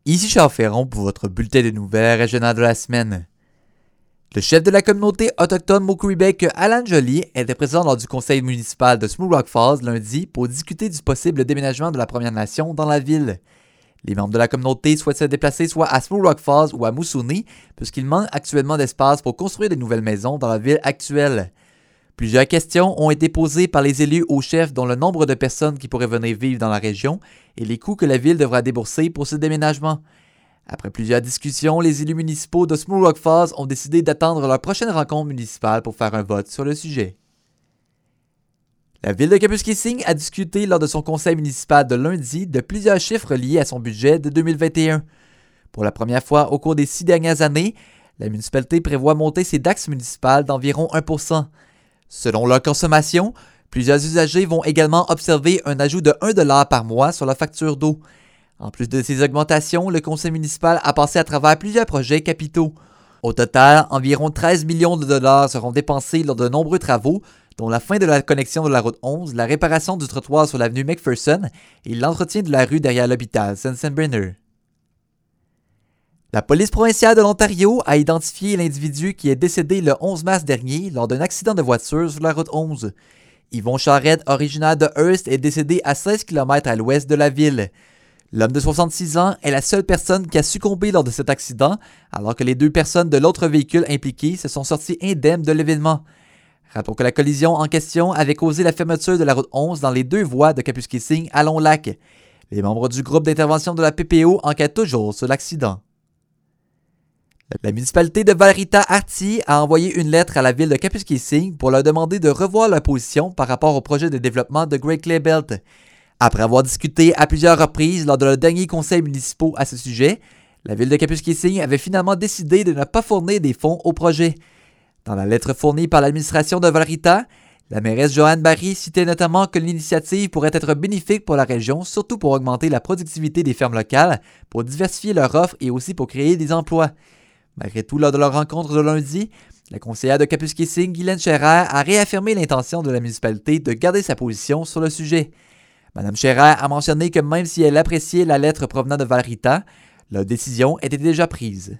Ici Charles Ferron pour votre bulletin de nouvelles régionales de la semaine. Le chef de la communauté autochtone Mo-Québec, Alan Joly, était présent lors du conseil municipal de Smooth Rock Falls lundi pour discuter du possible déménagement de la Première Nation dans la ville. Les membres de la communauté souhaitent se déplacer soit à Smooth Rock Falls ou à Moosonee, puisqu'il manque actuellement d'espace pour construire de nouvelles maisons dans la ville actuelle. Plusieurs questions ont été posées par les élus au chef, dont le nombre de personnes qui pourraient venir vivre dans la région et les coûts que la ville devra débourser pour ce déménagement. Après plusieurs discussions, les élus municipaux de Smooth Rock Falls ont décidé d'attendre leur prochaine rencontre municipale pour faire un vote sur le sujet. La ville de Kapuskasing a discuté lors de son conseil municipal de lundi de plusieurs chiffres liés à son budget de 2021. Pour la première fois au cours des 6 dernières années, la municipalité prévoit monter ses taxes municipales d'environ 1%. Selon leur consommation, plusieurs usagers vont également observer un ajout de 1$ par mois sur la facture d'eau. En plus de ces augmentations, le conseil municipal a passé à travers plusieurs projets capitaux. Au total, environ 13 millions de dollars seront dépensés lors de nombreux travaux, dont la fin de la connexion de la route 11, la réparation du trottoir sur l'avenue McPherson et l'entretien de la rue derrière l'hôpital Sensenbrenner. La police provinciale de l'Ontario a identifié l'individu qui est décédé le 11 mars dernier lors d'un accident de voiture sur la route 11. Yvon Charette, originaire de Hearst, est décédé à 16 km à l'ouest de la ville. L'homme de 66 ans est la seule personne qui a succombé lors de cet accident, alors que les 2 personnes de l'autre véhicule impliqué se sont sorties indemnes de l'événement. Rappelons que la collision en question avait causé la fermeture de la route 11 dans les 2 voies de Kapuskasing à Long-Lac. Les membres du groupe d'intervention de la PPO enquêtent toujours sur l'accident. La municipalité de Valerita-Arty a envoyé une lettre à la ville de Kapuskasing pour leur demander de revoir leur position par rapport au projet de développement de Great Clay Belt. Après avoir discuté à plusieurs reprises lors de leur dernier conseil municipal à ce sujet, la ville de Kapuskasing avait finalement décidé de ne pas fournir des fonds au projet. Dans la lettre fournie par l'administration de Valerita, la mairesse Joanne Barry citait notamment que l'initiative pourrait être bénéfique pour la région, surtout pour augmenter la productivité des fermes locales, pour diversifier leur offre et aussi pour créer des emplois. Malgré tout, lors de leur rencontre de lundi, la conseillère de Kapuskasing, Guylaine Scherer, a réaffirmé l'intention de la municipalité de garder sa position sur le sujet. Mme Scherer a mentionné que même si elle appréciait la lettre provenant de Valerita, leur décision était déjà prise.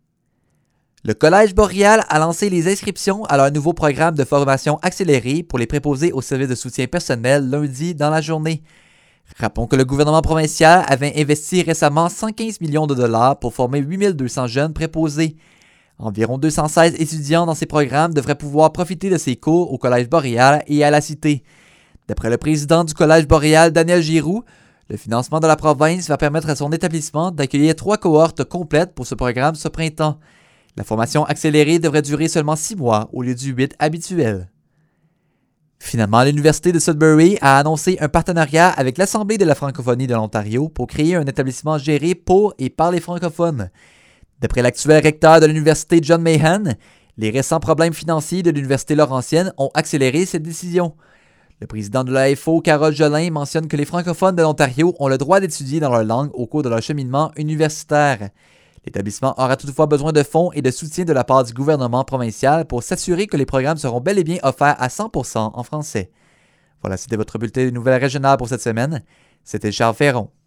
Le Collège Boréal a lancé les inscriptions à leur nouveau programme de formation accélérée pour les préposés au service de soutien personnel lundi dans la journée. Rappelons que le gouvernement provincial avait investi récemment 115 millions de dollars pour former 8200 jeunes préposés. Environ 216 étudiants dans ces programmes devraient pouvoir profiter de ces cours au Collège Boréal et à la Cité. D'après le président du Collège Boréal, Daniel Giroux, le financement de la province va permettre à son établissement d'accueillir 3 cohortes complètes pour ce programme ce printemps. La formation accélérée devrait durer seulement 6 mois au lieu du 8 habituel. Finalement, l'Université de Sudbury a annoncé un partenariat avec l'Assemblée de la francophonie de l'Ontario pour créer un établissement géré pour et par les francophones. D'après l'actuel recteur de l'Université John Mahan, les récents problèmes financiers de l'Université Laurentienne ont accéléré cette décision. Le président de l'AFO, Carole Jolin, mentionne que les francophones de l'Ontario ont le droit d'étudier dans leur langue au cours de leur cheminement universitaire. L'établissement aura toutefois besoin de fonds et de soutien de la part du gouvernement provincial pour s'assurer que les programmes seront bel et bien offerts à 100% en français. Voilà, c'était votre bulletin de nouvelles régionales pour cette semaine. C'était Charles Ferron.